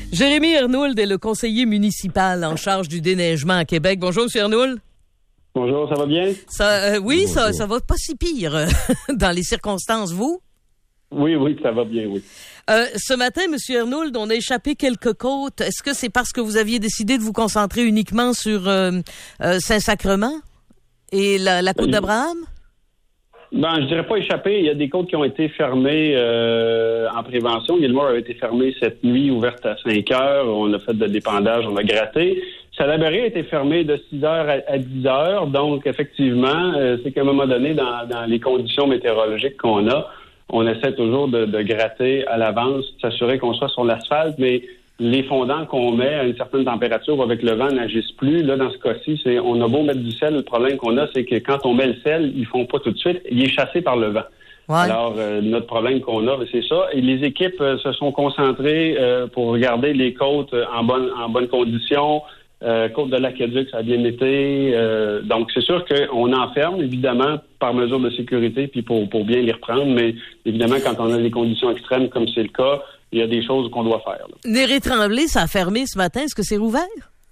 Jérémy Ernould est le conseiller municipal en charge du déneigement à Québec. Bonjour, M. Ernould. Bonjour, ça va bien? Oui, ça va pas si pire dans les circonstances, vous? Oui, ça va bien, oui. Ce matin, M. Ernould, on a échappé quelques côtes. Est-ce que c'est parce que vous aviez décidé de vous concentrer uniquement sur Saint-Sacrement et la côte d'Abraham? Je dirais pas échappé. Il y a des côtes qui ont été fermées en prévention. Gilmore avait été fermée cette nuit, ouverte à 5 heures. On a fait de l'épandage, on a gratté. Salaberry a été fermé de 6 heures à 10 heures. Donc, effectivement, c'est qu'à un moment donné, dans les conditions météorologiques qu'on a, on essaie toujours de gratter à l'avance, de s'assurer qu'on soit sur l'asphalte, mais les fondants qu'on met à une certaine température avec le vent n'agissent plus. Là, dans ce cas-ci, on a beau mettre du sel, le problème qu'on a, c'est que quand on met le sel, ils font pas tout de suite, il est chassé par le vent. Ouais. Alors, notre problème qu'on a, c'est ça. Et les équipes se sont concentrées pour regarder les côtes en bonne condition. Côte de l'Aqueduc, ça a bien été. Donc, c'est sûr qu'on enferme, évidemment, par mesure de sécurité, puis pour bien les reprendre. Mais évidemment, quand on a des conditions extrêmes, comme c'est le cas, il y a des choses qu'on doit faire. Néré-Tremblay, ça a fermé ce matin. Est-ce que c'est rouvert?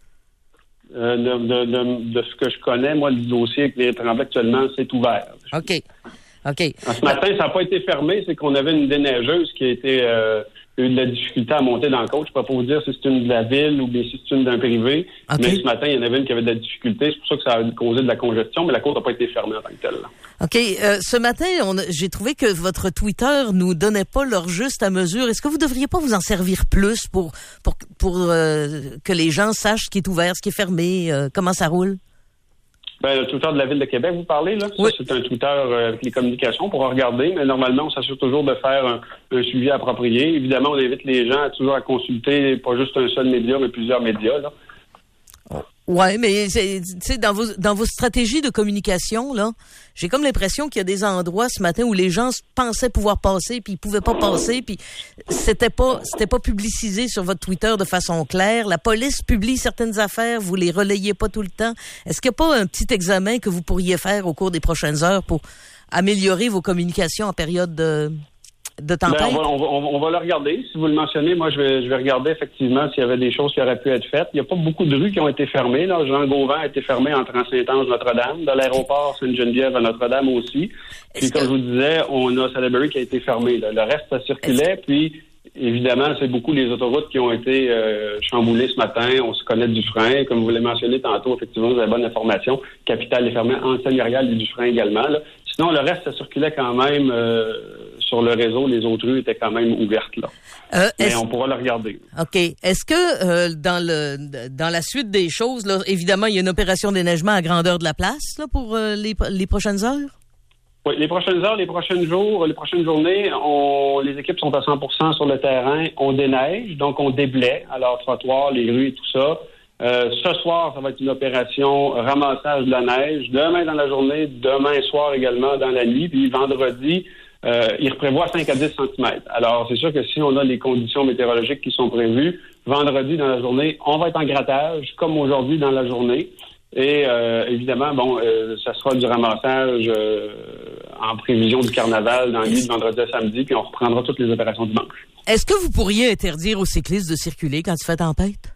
De ce que je connais, moi, le dossier avec Néré-Tremblay, actuellement, c'est ouvert. OK. Ce matin, ça n'a pas été fermé. C'est qu'on avait une déneigeuse qui a été... eu de la difficulté à monter dans le côte. Je ne peux pas vous dire si c'est une de la ville ou bien si c'est une d'un privé. Okay. Mais ce matin, il y en avait une qui avait de la difficulté. C'est pour ça que ça a causé de la congestion, mais la côte n'a pas été fermée en tant que telle. Là. OK. Ce matin, j'ai trouvé que votre Twitter nous donnait pas leur juste à mesure. Est-ce que vous devriez pas vous en servir plus pour que les gens sachent ce qui est ouvert, ce qui est fermé, comment ça roule? Le Twitter de la Ville de Québec, vous parlez, là? Oui. Ça, c'est un Twitter avec les communications, on pourra regarder, mais normalement, on s'assure toujours de faire un suivi approprié. Évidemment, on invite les gens toujours à consulter pas juste un seul média, mais plusieurs médias, là. Ouais, mais tu sais, dans vos stratégies de communication, là, j'ai comme l'impression qu'il y a des endroits ce matin où les gens pensaient pouvoir passer, puis ils pouvaient pas passer, puis c'était pas publicisé sur votre Twitter de façon claire. La police publie certaines affaires, vous les relayez pas tout le temps. Est-ce qu'il n'y a pas un petit examen que vous pourriez faire au cours des prochaines heures pour améliorer vos communications en période de tempête? On va le regarder. Si vous le mentionnez, moi, je vais regarder effectivement s'il y avait des choses qui auraient pu être faites. Il n'y a pas beaucoup de rues qui ont été fermées. Là. Jean-Gauvin a été fermé entre Saint-Ange-Notre-Dame, de l'aéroport Sainte-Geneviève à Notre-Dame aussi. Puis, comme je vous disais, on a Salaberry qui a été fermé. Là. Le reste, ça circulait. Puis, évidemment, c'est beaucoup les autoroutes qui ont été chamboulées ce matin. On se connaît Dufresne. Comme vous l'avez mentionné tantôt, effectivement, vous avez bonne information. Capitale est fermée, Enseigne-Royale et Dufresne également. Là. Sinon, le reste, ça circulait quand même sur le réseau. Les autres rues étaient quand même ouvertes, là. Mais on pourra le regarder. OK. Est-ce que dans la suite des choses, là, évidemment, il y a une opération déneigement à grandeur de la place là, pour les prochaines heures? Oui, les prochaines heures, les prochaines journées, les équipes sont à 100% sur le terrain. On déneige, donc on déblaie, alors trottoirs, les rues et tout ça. Ce soir, ça va être une opération ramassage de la neige. Demain dans la journée, demain soir également dans la nuit. Puis vendredi, il prévoit 5 à 10 cm. Alors, c'est sûr que si on a les conditions météorologiques qui sont prévues, vendredi dans la journée, on va être en grattage, comme aujourd'hui dans la journée. Et évidemment, ça sera du ramassage en prévision du carnaval dans la nuit de vendredi à samedi, puis on reprendra toutes les opérations dimanche. Est-ce que vous pourriez interdire aux cyclistes de circuler quand il fait tempête?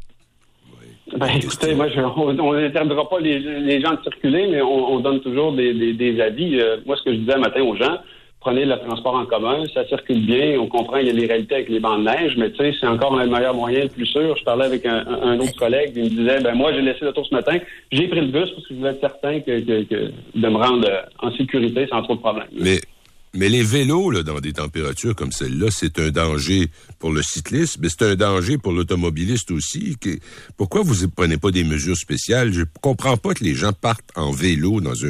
Écoutez, moi, on n'interdira pas les gens de circuler, mais on donne toujours des avis. Moi, ce que je disais un matin aux gens, prenez le transport en commun, ça circule bien, on comprend qu'il y a les réalités avec les bancs de neige, mais tu sais, c'est encore le meilleur moyen, le plus sûr. Je parlais avec un autre collègue, il me disait, moi, j'ai laissé l'auto ce matin, j'ai pris le bus parce que je voulais être certain de me rendre en sécurité sans trop de problèmes. Mais les vélos, là, dans des températures comme celle-là, c'est un danger pour le cycliste, mais c'est un danger pour l'automobiliste aussi. Pourquoi vous ne prenez pas des mesures spéciales? Je comprends pas que les gens partent en vélo dans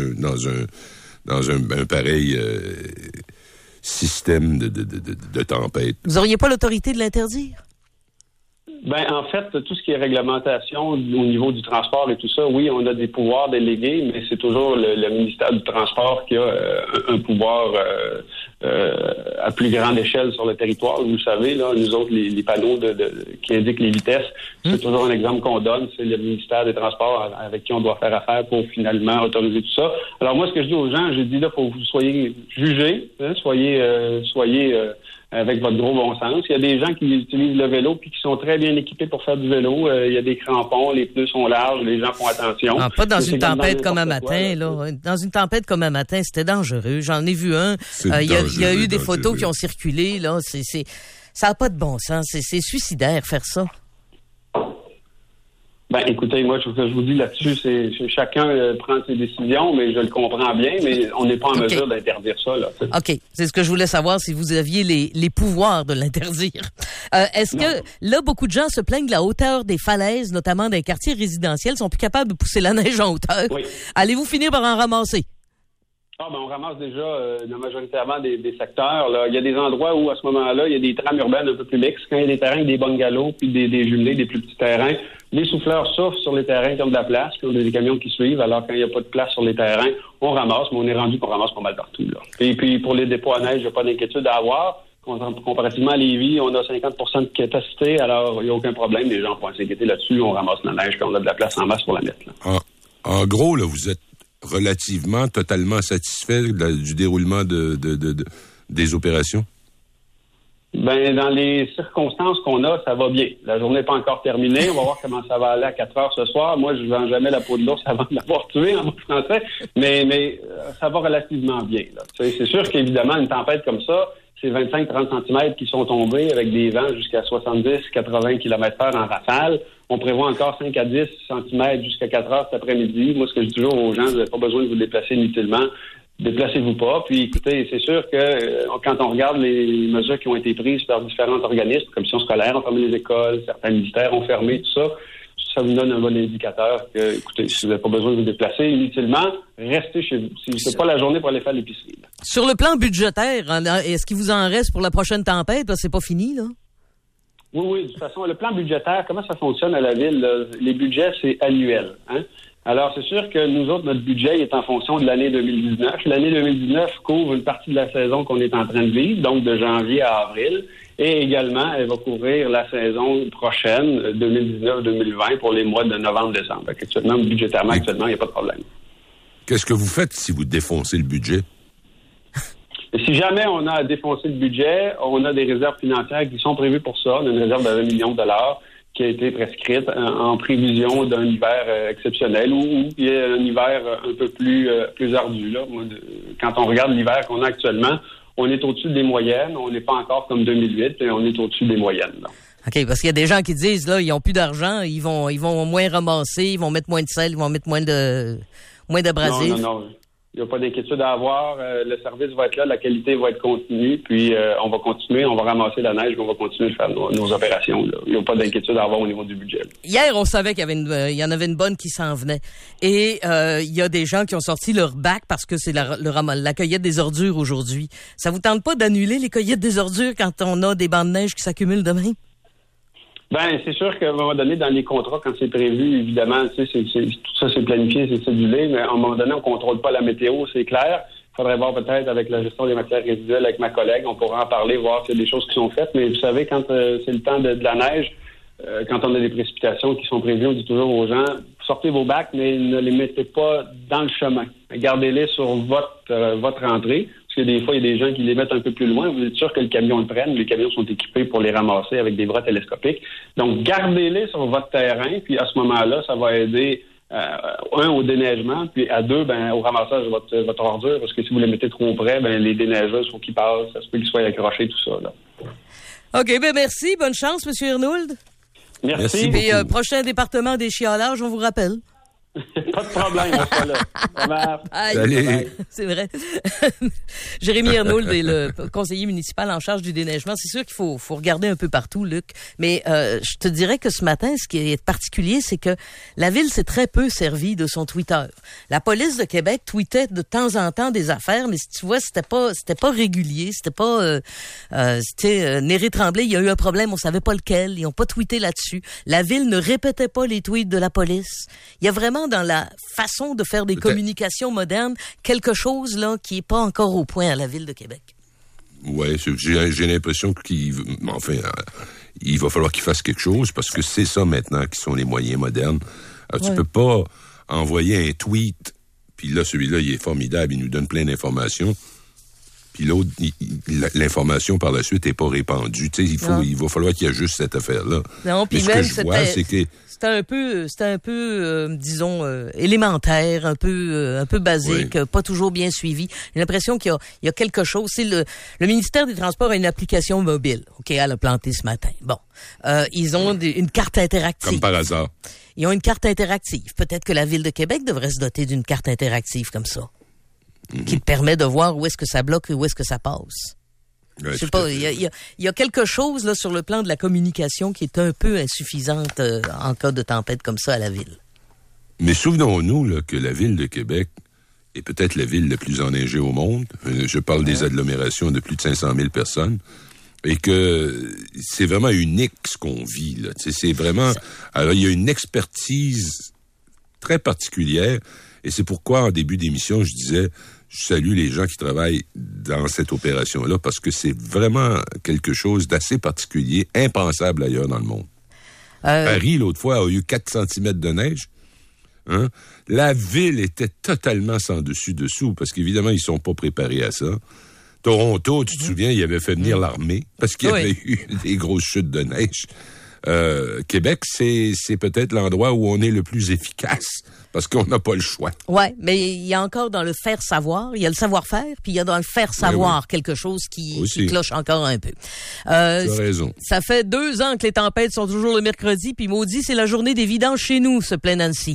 un pareil système de tempête. Vous auriez pas l'autorité de l'interdire? En fait, tout ce qui est réglementation au niveau du transport et tout ça, oui, on a des pouvoirs délégués, mais c'est toujours le ministère du Transport qui a un pouvoir à plus grande échelle sur le territoire. Vous le savez, là, nous autres, les panneaux qui indiquent les vitesses, c'est toujours un exemple qu'on donne. C'est le ministère des Transports avec qui on doit faire affaire pour finalement autoriser tout ça. Alors moi, ce que je dis aux gens, j'ai dit là, faut que vous soyez jugés, hein, soyez avec votre gros bon sens. Il y a des gens qui utilisent le vélo puis qui sont très bien équipés pour faire du vélo. Il y a des crampons, les pneus sont larges, les gens font attention. Ah, pas dans une tempête comme un matin, là. Dans une tempête comme un matin, c'était dangereux. J'en ai vu un. Il y a eu des photos qui ont circulé, là. Ça n'a pas de bon sens. C'est suicidaire, faire ça. Ben, écoutez, moi, ce que je vous dis là-dessus, c'est chacun prend ses décisions, mais je le comprends bien, mais on n'est pas en mesure d'interdire ça, là. OK. C'est ce que je voulais savoir, si vous aviez les pouvoirs de l'interdire. Est-ce que, là, beaucoup de gens se plaignent de la hauteur des falaises, notamment dans les quartiers résidentiels, sont plus capables de pousser la neige en hauteur? Oui. Allez-vous finir par en ramasser? On ramasse déjà majoritairement des secteurs. Là. Il y a des endroits où, à ce moment-là, il y a des trames urbaines un peu plus mixtes. Quand il y a des terrains avec des bungalows, puis des jumelés, des plus petits terrains, les souffleurs soufflent sur les terrains qui ont de la place, puis on a des camions qui suivent. Alors, quand il n'y a pas de place sur les terrains, on ramasse, mais on est rendu qu'on ramasse pas mal partout. Là. Et puis, pour les dépôts à neige, il n'y a pas d'inquiétude à avoir. Comparativement à Lévis, on a 50% de capacité, alors il n'y a aucun problème. Les gens ne vont pas s'inquiéter là-dessus. On ramasse la neige, puis on a de la place en masse pour la mettre. Là. En gros, là, vous êtes relativement, totalement satisfait du déroulement des opérations? Ben, dans les circonstances qu'on a, ça va bien. La journée n'est pas encore terminée. On va voir comment ça va aller à 4 heures ce soir. Moi, je ne vends jamais la peau de l'ours avant de l'avoir tué en français. Mais ça va relativement bien. Là. C'est sûr qu'évidemment, une tempête comme ça, c'est 25-30 cm qui sont tombés avec des vents jusqu'à 70-80 km/h en rafale. On prévoit encore 5 à 10 cm jusqu'à 4 heures cet après-midi. Moi, ce que je dis toujours aux gens, vous n'avez pas besoin de vous déplacer inutilement. Déplacez-vous pas. Puis, écoutez, c'est sûr que quand on regarde les mesures qui ont été prises par différents organismes, commissions scolaires ont fermé les écoles, certains ministères ont fermé, tout ça, ça vous donne un bon indicateur que, écoutez, si vous n'avez pas besoin de vous déplacer inutilement, restez chez vous. Si c'est pas la journée pour aller faire l'épicerie. Là. Sur le plan budgétaire, est-ce qu'il vous en reste pour la prochaine tempête? Parce que c'est pas fini, là? Oui. De toute façon, le plan budgétaire, comment ça fonctionne à la ville? Là? Les budgets, c'est annuel. Hein? Alors, c'est sûr que nous autres, notre budget est en fonction de l'année 2019. L'année 2019 couvre une partie de la saison qu'on est en train de vivre, donc de janvier à avril. Et également, elle va couvrir la saison prochaine, 2019-2020, pour les mois de novembre-décembre. Actuellement, budgétairement, il n'y a pas de problème. Qu'est-ce que vous faites si vous défoncez le budget? Si jamais on a à défoncer le budget, on a des réserves financières qui sont prévues pour ça. On a une réserve de 20 millions de dollars qui a été prescrite en prévision d'un hiver exceptionnel ou il y a un hiver un peu plus ardu. Là. Quand on regarde l'hiver qu'on a actuellement, on est au-dessus des moyennes. On n'est pas encore comme 2008, mais on est au-dessus des moyennes. Là. OK, parce qu'il y a des gens qui disent, là, ils n'ont plus d'argent, ils vont moins ramasser, ils vont mettre moins de sel, ils vont mettre moins d'abrasifs. Non. Il n'y a pas d'inquiétude à avoir. Le service va être là, la qualité va être continue, puis on va continuer, on va ramasser la neige, puis on va continuer de faire nos opérations. Là. Il n'y a pas d'inquiétude à avoir au niveau du budget. Là. Hier, on savait qu'il y en avait une bonne qui s'en venait. Et il y a des gens qui ont sorti leur bac parce que c'est la cueillette des ordures aujourd'hui. Ça vous tente pas d'annuler les cueillettes des ordures quand on a des bancs de neige qui s'accumulent demain? Ben, c'est sûr qu'à un moment donné, dans les contrats, quand c'est prévu, évidemment, tu sais, tout ça c'est planifié, c'est cédulé, mais à un moment donné, on contrôle pas la météo, c'est clair. Il faudrait voir peut-être avec la gestion des matières résiduelles, avec ma collègue, on pourra en parler, voir s'il y a des choses qui sont faites. Mais vous savez, quand c'est le temps de la neige, quand on a des précipitations qui sont prévues, on dit toujours aux gens, sortez vos bacs, mais ne les mettez pas dans le chemin. Gardez-les sur votre entrée. Parce que des fois, il y a des gens qui les mettent un peu plus loin. Vous êtes sûr que le camion le prenne. Les camions sont équipés pour les ramasser avec des bras télescopiques. Donc, gardez-les sur votre terrain. Puis, à ce moment-là, ça va aider, au déneigement. Puis, à 2, au ramassage de votre ordure. Parce que si vous les mettez trop près, les déneigeuses, il faut qu'ils passent. Ça se peut qu'ils soient accrochés, tout ça. Là. OK, merci. Bonne chance, M. Ernould. Merci. Et prochain département des chialages, on vous rappelle. Pas de problème, ça là. Ça marche. Allez. C'est vrai. Jérémy Ernould est le conseiller municipal en charge du déneigement. C'est sûr qu'il faut regarder un peu partout, Luc. Mais je te dirais que ce matin, ce qui est particulier, c'est que la ville s'est très peu servie de son Twitter. La police de Québec tweetait de temps en temps des affaires, mais si tu vois, c'était pas régulier, c'était Néré Tremblay, il y a eu un problème, on savait pas lequel, ils ont pas tweeté là-dessus. La ville ne répétait pas les tweets de la police. Il y a vraiment dans la façon de faire des communications modernes quelque chose là qui est pas encore au point à la ville de Québec. Ouais, j'ai l'impression il va falloir qu'il fasse quelque chose parce que c'est ça maintenant qui sont les moyens modernes. Alors, tu peux pas envoyer un tweet puis là celui-là il est formidable, il nous donne plein d'informations. puis l'autre, l'information par la suite n'est pas répandue. Tu sais, il va falloir qu'il y ait juste cette affaire-là. Non, puis ce même, que je vois, c'est que... C'était un peu, disons, élémentaire, un peu basique, pas toujours bien suivi. J'ai l'impression qu'il y a quelque chose. C'est le ministère des Transports a une application mobile, elle a planté ce matin. Bon, ils ont une carte interactive. Comme par hasard. Ils ont une carte interactive. Peut-être que la Ville de Québec devrait se doter d'une carte interactive comme ça, qui te permet de voir où est-ce que ça bloque et où est-ce que ça passe. Ouais, je sais pas, il y a quelque chose là sur le plan de la communication qui est un peu insuffisante en cas de tempête comme ça à la ville. Mais souvenons-nous là, que la Ville de Québec est peut-être la ville la plus enneigée au monde. Je parle des agglomérations de plus de 500 000 personnes. Et que c'est vraiment unique ce qu'on vit, là. Tu sais, c'est vraiment... Alors, il y a une expertise très particulière. Et c'est pourquoi, en début d'émission, je disais... Je salue les gens qui travaillent dans cette opération-là parce que c'est vraiment quelque chose d'assez particulier, impensable ailleurs dans le monde. Paris, l'autre fois, a eu 4 cm de neige. Hein? La ville était totalement sans dessus-dessous parce qu'évidemment, ils sont pas préparés à ça. Toronto, tu te souviens, il avait fait venir l'armée parce qu'il y avait eu des grosses chutes de neige. Québec, c'est peut-être l'endroit où on est le plus efficace parce qu'on n'a pas le choix. Ouais, mais il y a encore dans le faire savoir, il y a le savoir-faire, puis il y a dans le faire savoir quelque chose qui cloche encore un peu. Tu as raison. Ça fait 2 ans que les tempêtes sont toujours le mercredi, puis maudit, c'est la journée des vidanges chez nous, se plaît Nancy.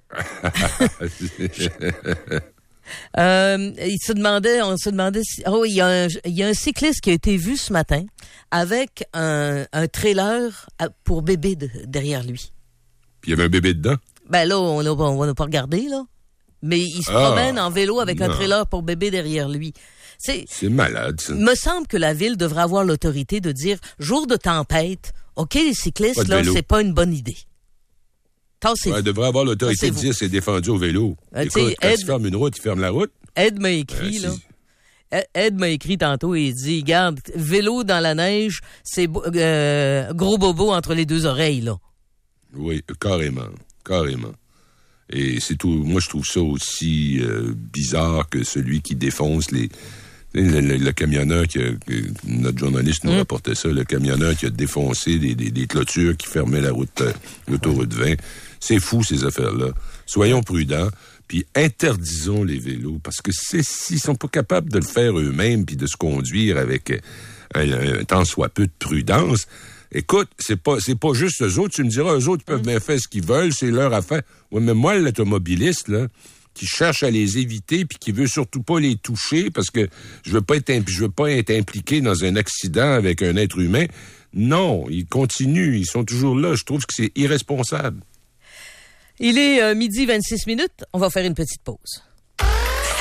On se demandait si, il y a un cycliste qui a été vu ce matin avec un trailer pour bébé derrière lui. Puis il y avait un bébé dedans? Ben là, on n'a pas regardé, là. Mais il se promène en vélo avec un trailer pour bébé derrière lui. C'est malade, ça. Il me semble que la ville devrait avoir l'autorité de dire, jour de tempête, OK, les cyclistes, là, c'est pas une bonne idée. Elle devrait avoir l'autorité de dire c'est défendu au vélo. Écoute, quand tu fermes une route, il ferme la route. Ed m'a écrit, Ed m'a écrit tantôt et il dit, regarde, vélo dans la neige, c'est gros bobo entre les 2 oreilles, là. Oui, carrément. Et c'est tout. Moi, je trouve ça aussi bizarre que celui qui défonce le camionneur notre journaliste nous rapportait ça, le camionneur qui a défoncé des clôtures qui fermaient la route, l'autoroute 20. C'est fou, ces affaires-là. Soyons prudents, puis interdisons les vélos, parce que s'ils sont pas capables de le faire eux-mêmes, puis de se conduire avec un tant soit peu de prudence, écoute, c'est pas juste eux autres. Tu me diras, eux autres, ils peuvent bien faire ce qu'ils veulent, c'est leur affaire. Ouais, mais moi, l'automobiliste, là, qui cherche à les éviter puis qui veut surtout pas les toucher parce que je veux pas être impliqué dans un accident avec un être humain. Non, ils continuent, ils sont toujours là. Je trouve que c'est irresponsable. Il est 12h26. On va faire une petite pause.